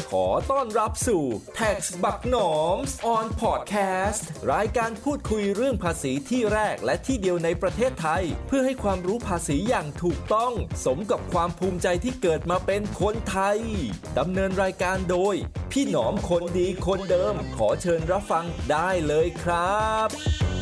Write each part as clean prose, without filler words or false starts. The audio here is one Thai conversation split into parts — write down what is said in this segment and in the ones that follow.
ขอต้อนรับสู่ Tax บักหนอม on Podcast รายการพูดคุยเรื่องภาษีที่แรกและที่เดียวในประเทศไทยเพื่อให้ความรู้ภาษีอย่างถูกต้องสมกับความภูมิใจที่เกิดมาเป็นคนไทยดำเนินรายการโดยพี่หนอมคนดีคนเดิมขอเชิญรับฟังได้เลยครับ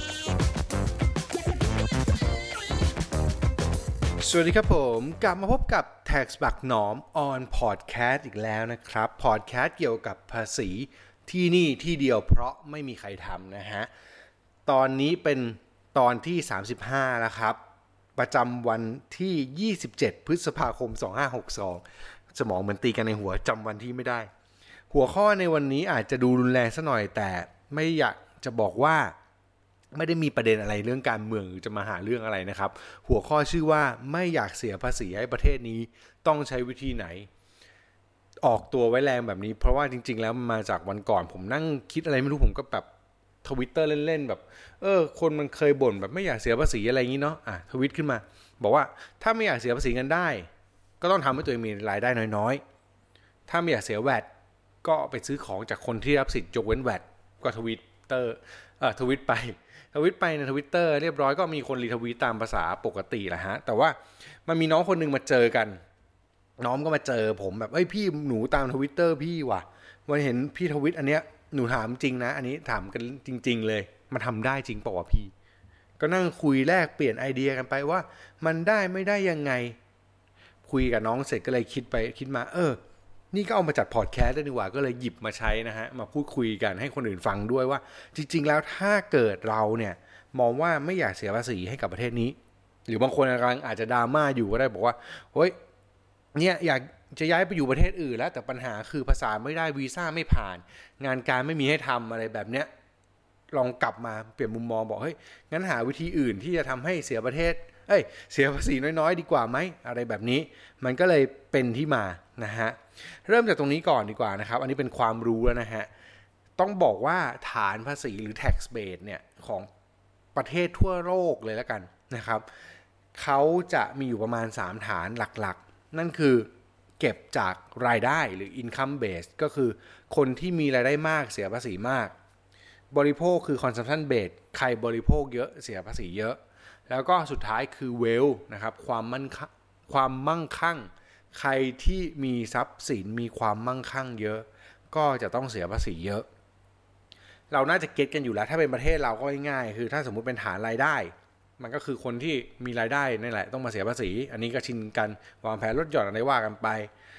สวัสดีครับผมกลับมาพบกับ Tax บักหนอม on Podcast อีกแล้วนะครับ Podcast เกี่ยวกับภาษีที่นี่ที่เดียวเพราะไม่มีใครทำนะฮะตอนนี้เป็นตอนที่35แล้วครับประจำวันที่27พฤษภาคม2562สมองเหมือนตีกันในหัวจำวันที่ไม่ได้หัวข้อในวันนี้อาจจะดูรุนแรงซะหน่อยแต่ไม่อยากจะบอกว่าไม่ได้มีประเด็นอะไรเรื่องการเมืองหรือจะมาหาเรื่องอะไรนะครับหัวข้อชื่อว่าไม่อยากเสียภาษีให้ประเทศนี้ต้องใช้วิธีไหนออกตัวไว้แรงแบบนี้เพราะว่าจริงๆแล้วมันมาจากวันก่อนผมนั่งคิดอะไรไม่รู้ผมก็แบบTwitter เล่นๆแบบคนมันเคยบ่นแบบไม่อยากเสียภาษีอะไรอย่างนี้เนาะทวิตขึ้นมาบอกว่าถ้าไม่อยากเสียภาษีกันได้ก็ต้องทำให้ตัวเองมีรายได้น้อยๆถ้าไม่อยากเสียแวตก็ไปซื้อของจากคนที่รับสิทธิ์ยกเว้นแวตก็ทวิตไปใน Twitter เรียบร้อยก็มีคนรีทวีตตามภาษาปกติแหละฮะแต่ว่ามันมีน้องคนนึงมาเจอกันน้องก็มาเจอผมแบบพี่หนูตาม Twitter พี่ว่ะวันเห็นพี่ทวิตอันเนี้ยหนูถามจริงนะอันนี้ถามกันจริงๆเลยมันทำได้จริงเปล่าวะพี่ก็นั่งคุยแลกเปลี่ยนไอเดียกันไปว่ามันได้ไม่ได้ยังไงคุยกับน้องเสร็จก็เลยคิดไปคิดมานี่ก็เอามาจัดพอดแคสต์ได้ดีกว่าก็เลยหยิบมาใช้นะฮะมาพูดคุยกันให้คนอื่นฟังด้วยว่าจริงๆแล้วถ้าเกิดเราเนี่ยมองว่าไม่อยากเสียภาษีให้กับประเทศนี้หรือบางคนกำลังอาจจะดราม่าอยู่ก็ได้บอกว่าเฮ้ยเนี่ยอยากจะย้ายไปอยู่ประเทศอื่นแล้วแต่ปัญหาคือภาษาไม่ได้วีซ่าไม่ผ่านงานการไม่มีให้ทำอะไรแบบเนี้ยลองกลับมาเปลี่ยนมุมมองบอกเฮ้ยงั้นหาวิธีอื่นที่จะทำให้เสียภาษีน้อยๆดีกว่าไหมอะไรแบบนี้มันก็เลยเป็นที่มานะฮะเริ่มจากตรงนี้ก่อนดีกว่านะครับอันนี้เป็นความรู้แล้วนะฮะต้องบอกว่าฐานภาษีหรือ tax base เนี่ยของประเทศทั่วโลกเลยแล้วกันนะครับเขาจะมีอยู่ประมาณ3ฐานหลักๆนั่นคือเก็บจากรายได้หรือ income base ก็คือคนที่มีรายได้มากเสียภาษีมากบริโภคคือ consumption base ใครบริโภคเยอะเสียภาษีเยอะแล้วก็สุดท้ายคือ wealth นะครับความมั่งคั่งใครที่มีทรัพย์สินมีความมั่งคั่งเยอะก็จะต้องเสียภาษีเยอะเราน่าจะเก็ตกันอยู่แล้วถ้าเป็นประเทศเราก็ง่ายๆคือถ้าสมมุติเป็นฐานรายได้มันก็คือคนที่มีรายได้นี่แหละต้องมาเสียภาษีอันนี้ก็ชินกันวางแผนลดหย่อนอะไรว่ากันไป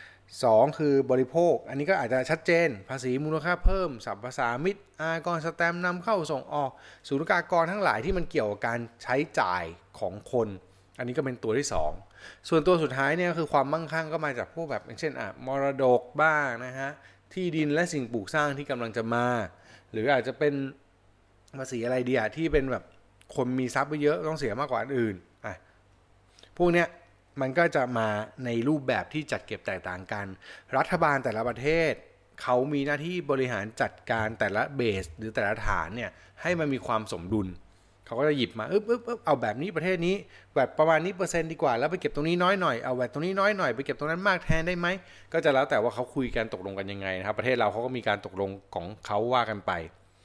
2คือบริโภคอันนี้ก็อาจจะชัดเจนภาษีมูลค่าเพิ่มสรรพสามิตอากรสแตมป์นำเข้าส่งออกศุลกากรทั้งหลายที่มันเกี่ยวกับการใช้จ่ายของคนอันนี้ก็เป็นตัวที่2ส่วนตัวสุดท้ายเนี่ยคือความมั่งคั่งก็มาจากพวกแบบอย่างเช่นมรดกบ้างนะฮะที่ดินและสิ่งปลูกสร้างที่กำลังจะมาหรืออาจจะเป็นภาษีอะไรดีที่เป็นแบบคนมีทรัพย์เยอะต้องเสียมากกว่าอื่นพวกเนี้ยมันก็จะมาในรูปแบบที่จัดเก็บแตกต่างกันรัฐบาลแต่ละประเทศเขามีหน้าที่บริหารจัดการแต่ละเบสหรือแต่ละฐานเนี่ยให้มันมีความสมดุลเขาก็จะหยิบมาเอาแบบนี้ประเทศนี้แบบประมาณนี้เปอร์เซ็นต์ดีกว่าแล้วไปเก็บตรงนี้น้อยหน่อยเอาแบบตรงนี้น้อยหน่อยไปเก็บตรงนั้นมากแทนได้ไหมก็จะแล้วแต่ว่าเขาคุยกันตกลงกันยังไงนะครับประเทศเราเขาก็มีการตกลงของเขาว่ากันไป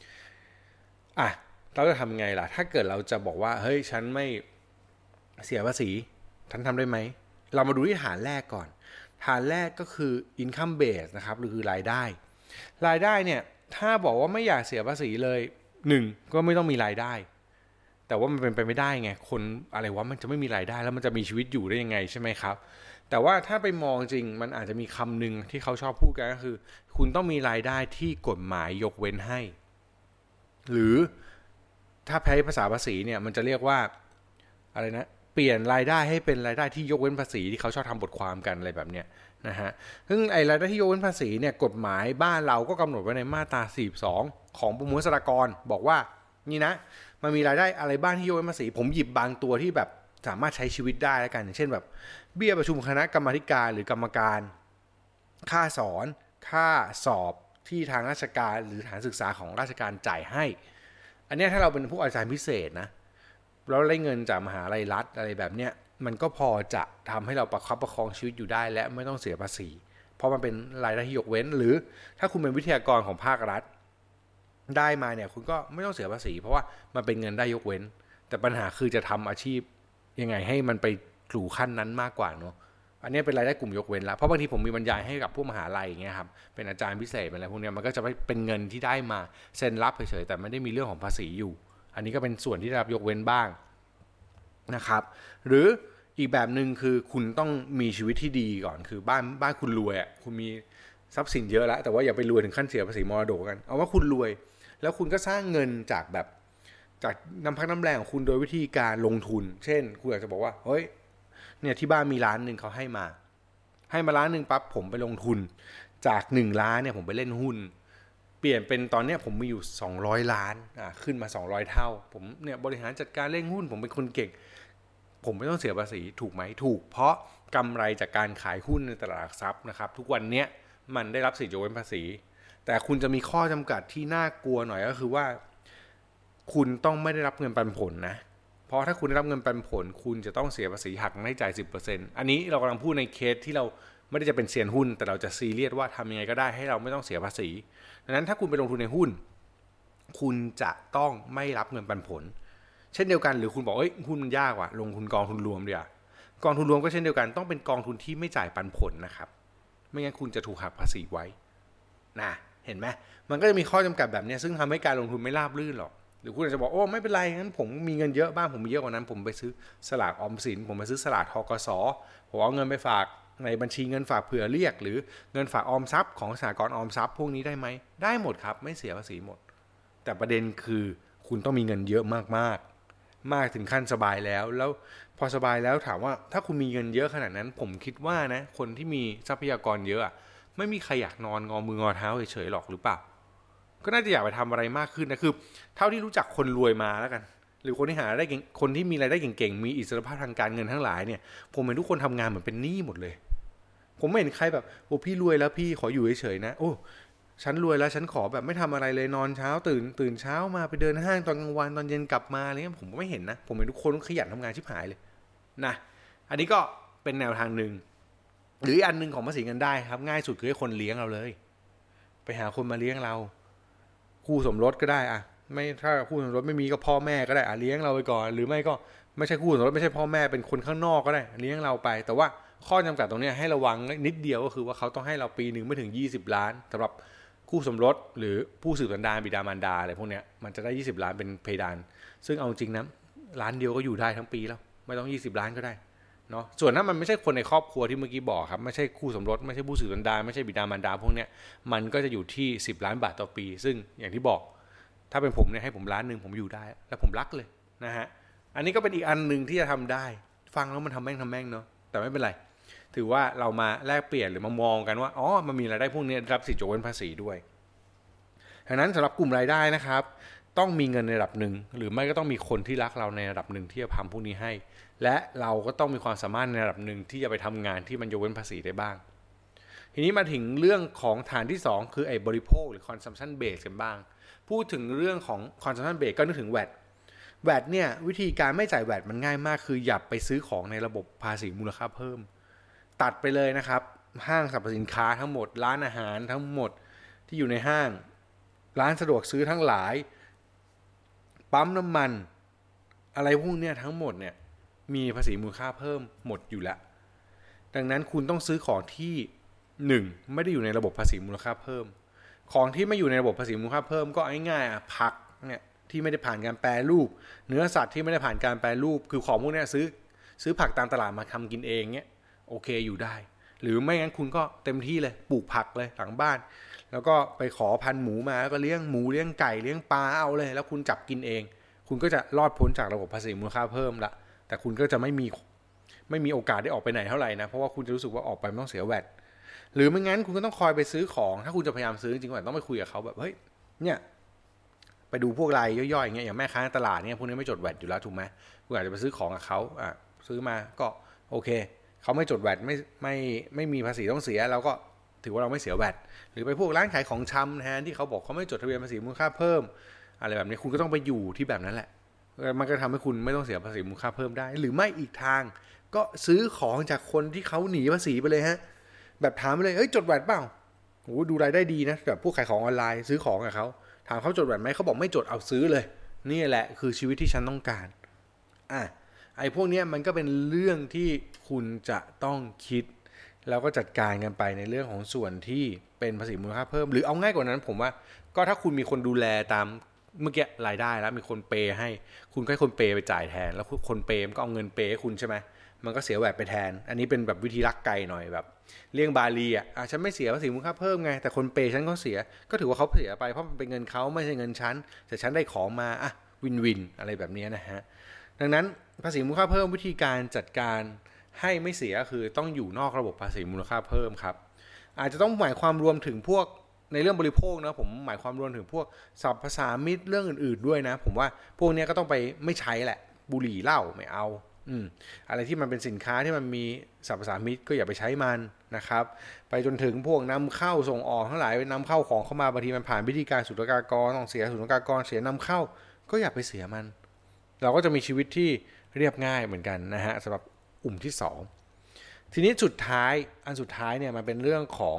เราจะทำยังไงล่ะถ้าเกิดเราจะบอกว่าเฮ้ยฉันไม่เสียภาษีฉันทำได้ไหมเรามาดูที่ฐานแรกก่อนฐานแรกก็คือ income base นะครับหรือคือรายได้เนี่ยถ้าบอกว่าไม่อยากเสียภาษีเลย1ก็ไม่ต้องมีรายได้แต่ว่ามันเป็นไปไม่ได้ไงคนอะไรวะมันจะไม่มีรายได้แล้วมันจะมีชีวิตอยู่ได้ยังไงใช่ไหมครับแต่ว่าถ้าไปมองจริงมันอาจจะมีคำหนึ่งที่เขาชอบพูดกันก็คือคุณต้องมีรายได้ที่กฎหมายยกเว้นให้หรือถ้าใช้ภาษาภาษีเนี่ยมันจะเรียกว่าอะไรนะเปลี่ยนรายได้ให้เป็นรายได้ที่ยกเว้นภาษีที่เขาชอบทำบทความกันอะไรแบบเนี้ยนะฮะซึ่งไอ้รายได้ที่ยกเว้นภาษีเนี่ยกฎหมายบ้านเราก็กำหนดไว้ในมาตรา42ของประมวลสรรพากรบอกว่านี่นะมันมีรายได้อะไรบ้างที่ยกเว้นภาษีผมหยิบบางตัวที่แบบสามารถใช้ชีวิตได้แล้วกันอย่างเช่นแบบเบี้ยประชุมคณะกรรมาธิการหรือกรรมการค่าสอนค่าสอบที่ทางราชการหรือฐานศึกษาของราชการจ่ายให้อันนี้ถ้าเราเป็นผู้อาจารย์พิเศษนะแล้วได้เงินจากมหาลัยรัฐอะไรแบบเนี้ยมันก็พอจะทำให้เราประคับประคองชีวิตอยู่ได้และไม่ต้องเสียภาษีเพราะมันเป็นรายได้ที่ยกเว้นหรือถ้าคุณเป็นวิทยากรของภาครัฐได้มาเนี่ยคุณก็ไม่ต้องเสียภาษีเพราะว่ามันเป็นเงินได้ยกเว้นแต่ปัญหาคือจะทำอาชีพยังไงให้มันไปสู่ขั้นนั้นมากกว่าเนาะอันนี้เป็นรายได้กลุ่มยกเว้นแล้วเพราะบางทีผมมีบรรยายให้กับผู้มหาลัยอย่างเงี้ยครับเป็นอาจารย์พิเศษเป็นอะไรพวกนี้มันก็จะเป็นเงินที่ได้มาเซ็นรับเฉยๆแต่ไม่ได้มีเรื่องของภาษีอยู่อันนี้ก็เป็นส่วนที่ได้รับยกเว้นบ้างนะครับหรืออีกแบบนึงคือคุณต้องมีชีวิตที่ดีก่อนคือบ้านคุณรวยอ่ะคุณมีทรัพย์สินเยอะแล้วแต่ว่าอย่าไปรวยถึงขั้นเสียภาษีมรดกกันเอาว่าคุณรวยแล้วคุณก็สร้างเงินจากน้ำพักน้ำแรงของคุณโดยวิธีการลงทุนเช่นคุณอยากจะบอกว่าเฮ้ยเนี่ยที่บ้านมีล้านนึงเขาให้มาล้านนึงปั๊บผมไปลงทุนจาก1ล้านเนี่ยผมไปเล่นหุ้นเปลี่ยนเป็นตอนเนี้ยผมมีอยู่200ล้านขึ้นมา200เท่าผมเนี่ยบริหารจัดการเล่นหุ้นผมเป็นคนเก่งผมไม่ต้องเสียภาษีถูกไหมถูกเพราะกำไรจากการขายหุ้นในตลาดหลักทรัพย์นะครับทุกวันเนี้ยมันได้รับสิทธิยกเว้นภาษีแต่คุณจะมีข้อจำกัดที่น่ากลัวหน่อยก็คือว่าคุณต้องไม่ได้รับเงินปันผลนะเพราะถ้าคุณได้รับเงินปันผลคุณจะต้องเสียภาษีหักให้จ่าย 10% อันนี้เรากำลังพูดในเคสที่เราไม่ได้จะเป็นเซียนหุ้นแต่เราจะซีเรียสว่าทำยังไงก็ได้ให้เราไม่ต้องเสียภาษีดังนั้นถ้าคุณไปลงทุนในหุ้นคุณจะต้องไม่รับเงินปันผลเช่นเดียวกันหรือคุณบอกหุ้นมันยากว่ะลงทุนกองทุนรวมดีกว่ากองทุนรวมก็เช่นเดียวกันต้องเป็นกองทุนที่ไม่จ่ายปันผลนะครับไม่งั้นคุณจะถูกหักภาษีไว้นะเห็นไหมมันก็จะมีข้อจำกัดแบบนี้ซึ่งทำให้การลงทุนไม่ราบรื่นหรอกหรือคุณอาจจะบอกโอ้ไม่เป็นไรงั้นผมมีเงินเยอะบ้างผมมีเยอะกว่านั้นผมไปซื้อสลากออมสินผมไปซื้อสลากธกส.ผมเอาเงินไปฝากในบัญชีเงินฝากเผื่อเรียกหรือเงินฝากออมทรัพย์ของสหกรณ์ออมทรัพย์พวกนี้ได้ไหมได้หมดครับไม่เสียภาษีหมดแต่ประเด็นคือคุณต้องมีเงินเยอะมากถึงขั้นสบายแล้วพอสบายแล้วถามว่าถ้าคุณมีเงินเยอะขนาดนั้นผมคิดว่านะคนที่มีทรัพยากรเยอะไม่มีใครอยากนอนงอมืองอเท้าเฉยๆหรอกหรือเปล่าก็น่าจะอยากไปทำอะไรมากขึ้นนะคือเท่าที่รู้จักคนรวยมาแล้วกันหรือคนที่หาได้เก่งคนที่มีรายได้เก่งๆมีอิสรภาพทางการเงินทั้งหลายเนี่ยผมเห็นทุกคนทำงานเหมือนเป็นหนี้หมดเลยผมไม่เห็นใครแบบโอ้พี่รวยแล้วพี่ขออยู่เฉยๆนะโอ้ฉันรวยแล้วฉันขอแบบไม่ทำอะไรเลยนอนเช้าตื่นเช้ามาไปเดินห้างตอนกลางวันตอนเย็นกลับมาอะไรเงี้ยผมก็ไม่เห็นนะผมเห็นทุกคนขยันทำงานชิบหายเลยนะอันนี้ก็เป็นแนวทางนึงหรืออันนึงของภาษีเงินได้ครับง่ายสุดคือให้คนเลี้ยงเราเลยไปหาคนมาเลี้ยงเราคู่สมรสก็ได้ไม่ถ้าคู่สมรสไม่มีก็พ่อแม่ก็ได้เลี้ยงเราไปก่อนหรือไม่ก็ไม่ใช่คู่สมรสไม่ใช่พ่อแม่เป็นคนข้างนอกก็ได้เลี้ยงเราไปแต่ว่าข้อจำกัดตรงนี้ให้ระวังนิดเดียวก็คือว่าเขาต้องให้เราปีนึงไม่ถึง20ล้านสำหรับคู่สมรสหรือผู้สืบสันดานบิดามารดาอะไรพวกนี้มันจะได้20ล้านเป็นเพดานซึ่งเอาจริงนะล้านเดียวก็อยู่ได้ทั้งปีแล้วไม่ต้อง20ล้านก็ได้เนาะส่วนนั้นมันไม่ใช่คนในครอบครัวที่เมื่อกี้บอกครับไม่ใช่คู่สมรสไม่ใช่ผู้สืบสันดานไม่ใช่บิดามารดาพวกนี้มันก็จะอยู่ที่10ล้านบาทต่อปีซึ่งอย่างที่บอกถ้าเป็นผมเนี่ยให้ผมล้านนึงผมอยู่ได้แล้วผมรักเลยนะฮะอันนี้ก็เป็นอีกอันนึงที่จะทำได้ฟังแล้วมันทำแม่งเนาะแต่ไม่เป็นไรถือว่าเรามาแลกเปลี่ยนหรือมามองกันว่ามันมีรายได้พวกนี้รับสิทธิยกเว้นภาษีด้วยดังนั้นสำหรับกลุ่มรายได้นะครับต้องมีเงินในระดับหนึ่งหรือไม่ก็ต้องมีคนที่รักเราในระดับหนึ่งที่จะทำพวกนี้ให้และเราก็ต้องมีความสามารถในระดับหนึ่งที่จะไปทำงานที่มันยกเว้นภาษีได้บ้างทีนี้มาถึงเรื่องของฐานที่2คือไอ้บริโภคหรือ consumption base กันบ้างพูดถึงเรื่องของ consumption base ก็นึกถึง VAT เนี่ยวิธีการไม่จ่าย VAT มันง่ายมากคืออย่าไปซื้อของในระบบภาษีมูลค่าเพิ่มตัดไปเลยนะครับห้างสรรพสินค้าทั้งหมดร้านอาหารทั้งหมดที่อยู่ในห้างร้านสะดวกซื้อทั้งหลายปั๊มน้ำมันอะไรพวกนี้ทั้งหมดเนี่ยมีภาษีมูลค่าเพิ่มหมดอยู่แล้วดังนั้นคุณต้องซื้อของที่1ไม่ได้อยู่ในระบบภาษีมูลค่าเพิ่มของที่ไม่อยู่ในระบบภาษีมูลค่าเพิ่มก็ง่ายๆผักเนี่ยที่ไม่ได้ผ่านการแปรรูปเนื้อสัตว์ที่ไม่ได้ผ่านการแปรรูปคือของพวกนี้ซื้อผักตามตลาดมาทำกินเองเนี่ยโอเคอยู่ได้หรือไม่งั้นคุณก็เต็มที่เลยปลูกผักเลยหลังบ้านแล้วก็ไปขอพันธุ์หมูมาแล้วก็เลี้ยงหมูเลี้ยงไก่เลี้ยงปลาเอาเลยแล้วคุณจับกินเองคุณก็จะรอดพ้นจากระบบภาษีมูลค่าเพิ่มละแต่คุณก็จะไม่มีโอกาสได้ออกไปไหนเท่าไหร่นะเพราะว่าคุณจะรู้สึกว่าออกไปไม่ต้องเสียแวตหรือไม่งั้นคุณก็ต้องคอยไปซื้อของถ้าคุณจะพยายามซื้อจริงๆต้องไปคุยกับเขาแบบเฮ้ยเนี่ยไปดูพวกรายย่อยๆอย่างเงี้ยอย่างแม่ค้าในตลาดเนี่ยพวกนี้ไม่จดแวตอยู่แล้วถูกไหมคุณอาจจะไปซื้อของกับเขาซื้อมาก็โอเคเขาไม่จดแวตไม่มีภาษีต้องเสียเราก็ถือว่าเราไม่เสียแวตหรือไปพวกร้านขายของชำแทนที่เขาบอกเขาไม่จดทะเบียนภาษีมูลค่าเพิ่มอะไรแบบนี้คุณก็ต้องไปอยู่ที่แบบนั้นแหละมันก็ทำให้คุณไม่ต้องเสียภาษีมูลค่าเพิ่มได้หรือไม่อีกทางก็ซื้อของจากคนที่เขาหนีภาษีไปเลยฮะแบบถามไปเลยจดแวดเปล่าโอ้ดูรายได้ดีนะแบบพวกขายของออนไลน์ซื้อของกับเขาถามเขาจดแวดไหมเขาบอกไม่จดเอาซื้อเลยนี่แหละคือชีวิตที่ฉันต้องการไอ้พวกนี้มันก็เป็นเรื่องที่คุณจะต้องคิดแล้วก็จัดการกันไปในเรื่องของส่วนที่เป็นภาษีมูลค่าเพิ่มหรือเอาง่ายกว่านั้นผมว่าก็ถ้าคุณมีคนดูแลตามเมื่อกี้รายได้แล้วมีคนเปย์ให้คุณก็ให้คนเปย์ไปจ่ายแทนแล้วคนเปย์ก็เอาเงินเปย์ให้คุณใช่ไหมมันก็เสียแวดไปแทนอันนี้เป็นแบบวิธีลักไก่หน่อยแบบเลี่ยงบาลีฉันไม่เสียภาษีมูลค่าเพิ่มไงแต่คนเปย์ฉันก็เสียก็ถือว่าเขาเสียไปเพราะมันเป็นเงินเขาไม่ใช่เงินฉันแต่ฉันได้ของมาวินวินอะไรแบบนี้นะฮะดังนั้นภาษีมูลค่าเพิ่มวิธีการจัดการให้ไม่เสียคือต้องอยู่นอกระบบภาษีมูลค่าเพิ่มครับอาจจะต้องหมายความรวมถึงพวกในเรื่องบริโภคนะผมหมายความรวมถึงพวกสรรพสามิตเรื่องอื่นๆด้วยนะผมว่าพวกนี้ก็ต้องไปไม่ใช้แหละบุหรี่เหล้าไม่เอาอะไรที่มันเป็นสินค้าที่มันมีสรรพสามิตก็อย่าไปใช้มันนะครับไปจนถึงพวกนำเข้าส่งออกทั้งหลายนำเข้าของเข้ามาบางทีมันผ่านวิธีการศุลกากรต้องเสียศุลกากรเสียนำเข้าก็อย่าไปเสียมันเราก็จะมีชีวิตที่เรียบง่ายเหมือนกันนะฮะสำหรับที่2ทีนี้อันสุดท้ายเนี่ยมันเป็นเรื่องของ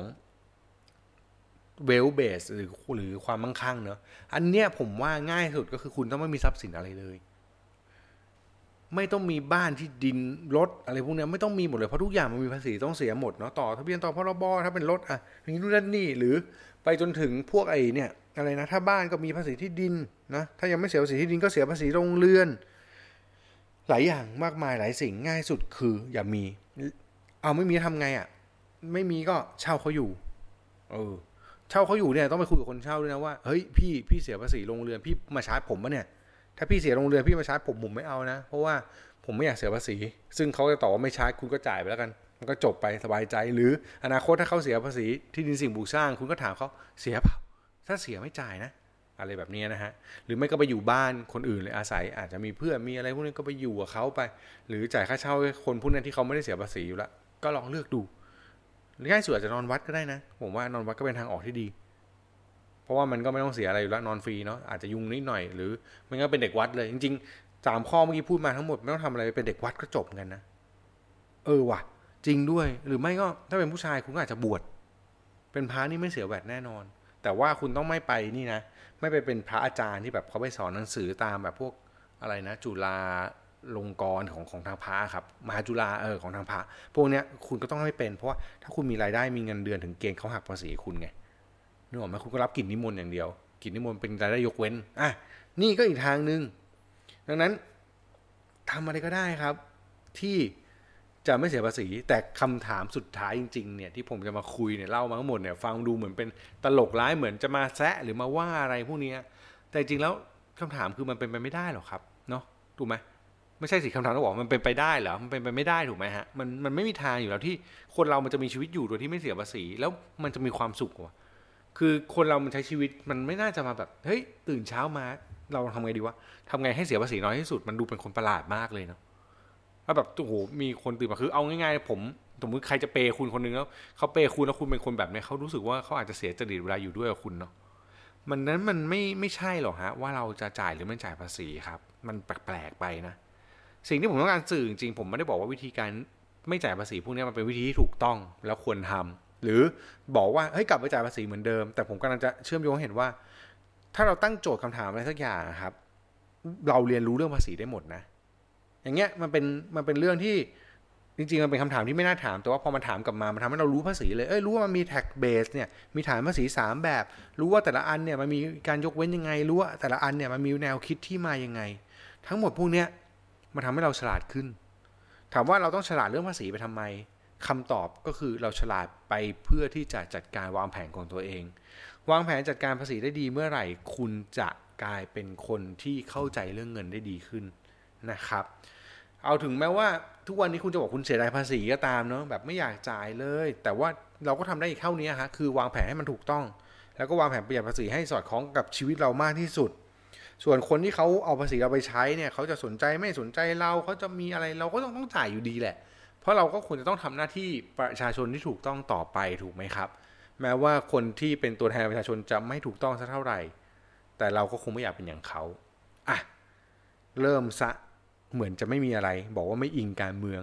wealth base หรือความมั่งคั่งเนอะอันเนี้ยผมว่าง่ายสุดก็คือคุณต้องไม่มีทรัพย์สินอะไรเลยไม่ต้องมีบ้านที่ดินรถอะไรพวกนี้ไม่ต้องมีหมดเลยเพราะทุกอย่างมันมีภาษีต้องเสียหมดเนาะต่อทะเบียนต่อพรบถ้าเป็นรถอย่างนี้นู่นนั่นนี่หรือไปจนถึงพวกเนี่ยอะไรนะถ้าบ้านก็มีภาษีที่ดินนะถ้ายังไม่เสียภาษีที่ดินก็เสียภาษีโรงเรือนหลายอย่างมากมายหลายสิ่งง่ายสุดคืออย่ามีไม่มีทำไงไม่มีก็เช่าเขาอยู่เช่าเขาอยู่เนี่ยต้องไปคุยกับคนเช่าด้วยนะว่าเฮ้ยพี่เสียภาษีโรงเรือนพี่มาชาร์จผมปะเนี่ยถ้าพี่เสียโรงเรือนพี่มาชาร์จผมไม่เอานะเพราะว่าผมไม่อยากเสียภาษีซึ่งเขาจะตอบว่าไม่ชาร์จคุณก็จ่ายไปแล้วกันมันก็จบไปสบายใจหรืออนาคตถ้าเขาเสียภาษีที่ดินสิ่งปลูกสร้างคุณก็ถามเขาเสียเปล่าถ้าเสียไม่จ่ายนะอะไรแบบนี้นะฮะหรือไม่ก็ไปอยู่บ้านคนอื่นเลยอาศัยอาจจะมีเพื่อนมีอะไรพวกนี้ก็ไปอยู่กับเขาไปหรือจ่ายค่าเช่าให้คนพวกนั้นที่เขาไม่ได้เสียภาษีอยู่แล้วก็ลองเลือกดูง่ายสุดอาจจะนอนวัดก็ได้นะผมว่านอนวัดก็เป็นทางออกที่ดีเพราะว่ามันก็ไม่ต้องเสียอะไรอยู่แล้วนอนฟรีเนาะอาจจะยุ่งนิดหน่อยหรือมันก็เป็นเด็กวัดเลยจริงๆ3ข้อเมื่อกี้พูดมาทั้งหมดไม่ต้องทำอะไรเป็นเด็กวัดก็จบกันนะว่ะจริงด้วยหรือไม่ก็ถ้าเป็นผู้ชายคุณก็อาจจะบวชเป็นพระนี่ไม่เสียแวดแน่นอนแต่ว่าคุณต้องไม่ไปนี่นะไม่ไปเป็นพระอาจารย์ที่แบบเขาไปสอนหนังสือตามแบบพวกอะไรนะจุฬาลงกรณ์ของทางพระครับมหาจุฬาของทางพระพวกเนี้ยคุณก็ต้องไม่เป็นเพราะว่าถ้าคุณมีรายได้มีเงินเดือนถึงเกณฑ์เขาหักภาษีคุณไงนึกออกไหมคุณก็รับกิจนิมนต์อย่างเดียวกิจนิมนต์เป็นรายได้ยกเว้นนี่ก็อีกทางนึงดังนั้นทำอะไรก็ได้ครับที่จะไม่เสียภาษีแต่คำถามสุดท้ายจริงๆเนี่ยที่ผมจะมาคุยเนี่ยเล่ามาทั้งหมดเนี่ยฟังดูเหมือนเป็นตลกร้ายเหมือนจะมาแซะหรือมาว่าอะไรพวกนี้แต่จริงแล้วคำถามคือมันเป็นไปไม่ได้หรอกครับเนาะถูกไหมไม่ใช่สิคำถามต้องบอกมันเป็นไปได้เหรอมันเป็นไปไม่ได้ถูกไหมฮะมันไม่มีทางอยู่แล้วที่คนเรามันจะมีชีวิตอยู่โดยที่ไม่เสียภาษีแล้วมันจะมีความสุขวะคือคนเรามันใช้ชีวิตมันไม่น่าจะมาแบบเฮ้ยตื่นเช้ามาเราทำไงดีวะทำไงให้เสียภาษีน้อยที่สุดมันดูเป็นคนประหลาดมากเลยเนาะว่าแบบโอ้โหมีคนตื่นมาคือเอาง่ายๆผมสมมติใครจะเปย์คุณคนนึงแล้วเขาเปย์คุณแล้วคุณเป็นคนแบบนี้เขารู้สึกว่าเขาอาจจะเสียจริตเวลาอยู่ด้วยกับคุณเนาะมันไม่ใช่หรอกฮะว่าเราจะจ่ายหรือไม่จ่ายภาษีครับมันแปลกๆไปนะสิ่งที่ผมต้องการสื่อจริงๆผมไม่ได้บอกว่าวิธีการไม่จ่ายภาษีพวกนี้มันเป็นวิธีที่ถูกต้องแล้วควรทำหรือบอกว่าเฮ้ยกลับไปจ่ายภาษีเหมือนเดิมแต่ผมกำลังจะเชื่อมโยงให้เห็นว่าถ้าเราตั้งโจทย์คำถามอะไรสักอย่างครับเราเรียนรู้เรื่องภาษีได้หมดนะอย่างเงี้ยมันเป็นเรื่องที่จริงๆมันเป็นคำถามที่ไม่น่าถามแต่ว่าพอมันถามกลับมามันทำให้เรารู้ภาษีเลยรู้ว่ามันมี tax base เนี่ยมีฐานภาษี3แบบรู้ว่าแต่ละอันเนี่ยมันมีการยกเว้นยังไงรู้ว่าแต่ละอันเนี่ยมันมีแนวคิดที่มายังไงทั้งหมดพวกเนี้ยมันทำให้เราฉลาดขึ้นถามว่าเราต้องฉลาดเรื่องภาษีไปทำไมคำตอบก็คือเราฉลาดไปเพื่อที่จะจัดการวางแผนของตัวเองวางแผนจัดการภาษีได้ดีเมื่อไหร่คุณจะกลายเป็นคนที่เข้าใจเรื่องเงินได้ดีขึ้นนะครับเอาถึงแม้ว่าทุกวันนี้คุณจะบอกคุณเสียดายภาษีก็ตามเนาะแบบไม่อยากจ่ายเลยแต่ว่าเราก็ทำได้อีกเท่านี้ฮะคือวางแผนให้มันถูกต้องแล้วก็วางแผนประหยัดภาษีให้สอดคล้องกับชีวิตเรามากที่สุดส่วนคนที่เขาเอาภาษีเราไปใช้เนี่ยเขาจะสนใจไม่สนใจเราเขาจะมีอะไรเราก็ต้องจ่ายอยู่ดีแหละเพราะเราก็ควรจะต้องทำหน้าที่ประชาชนที่ถูกต้องต่อไปถูกไหมครับแม้ว่าคนที่เป็นตัวแทนประชาชนจะไม่ถูกต้องสักเท่าไหร่แต่เราก็คงไม่อยากเป็นอย่างเขาเริ่มซะเหมือนจะไม่มีอะไรบอกว่าไม่อิงการเมือง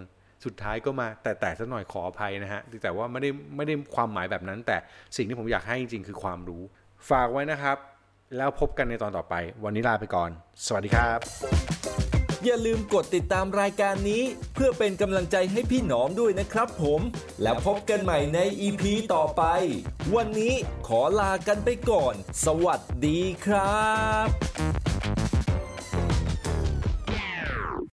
สุดท้ายก็มาแต่ซะหน่อยขออภัยนะฮะแต่ว่าไม่ได้ความหมายแบบนั้นแต่สิ่งที่ผมอยากให้จริงๆคือความรู้ฝากไว้นะครับแล้วพบกันในตอนต่อไปวันนี้ลาไปก่อนสวัสดีครับอย่าลืมกดติดตามรายการนี้เพื่อเป็นกำลังใจให้พี่หนอมด้วยนะครับผมแล้วพบกันใหม่ใน EP ต่อไปวันนี้ขอลากันไปก่อนสวัสดีครับ